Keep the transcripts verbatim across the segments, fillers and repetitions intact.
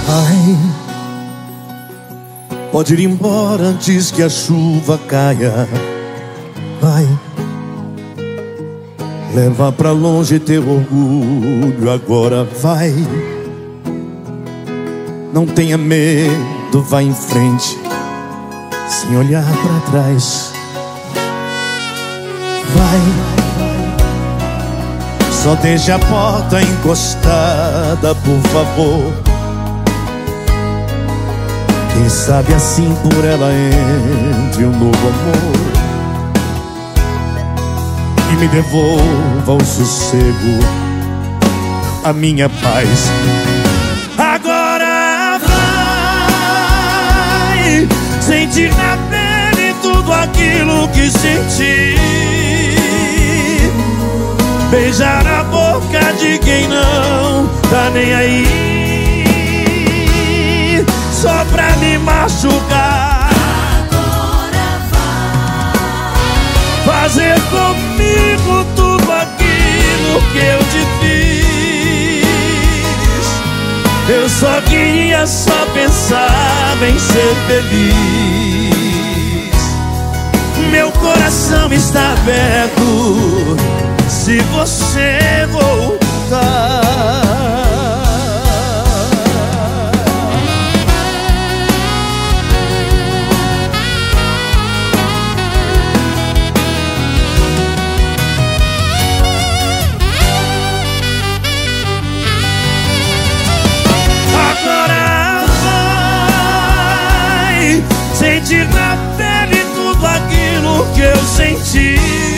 Vai, pode ir embora antes que a chuva caia. Vai, leva pra longe teu orgulho agora. Vai, não tenha medo, vai em frente, sem olhar pra trás. Vai, só deixa a porta encostada, por favor. Quem sabe assim por ela entre um novo amor e me devolva o sossego, a minha paz. Agora vai sentir na pele tudo aquilo que senti, beijar a boca de quem não tá nem aí, só pra me machucar. Agora vai fazer comigo tudo aquilo que eu te fiz. Eu só queria só pensar em ser feliz. Meu coração está aberto se você voltar. Agora vai sentir na pele tudo aquilo que eu senti,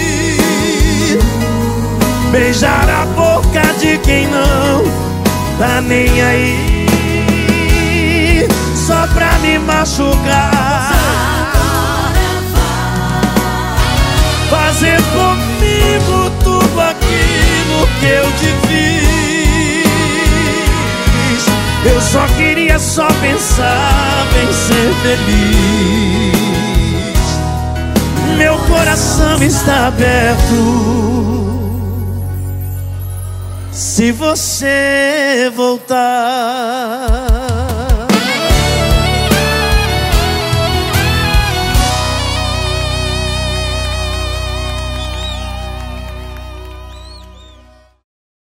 beijar a boca de quem não tá nem aí, só pra me machucar. Agora vai fazer comigo tudo aquilo que eu te fiz. Eu só queria só pensar em ser feliz. Meu coração está aberto se você voltar.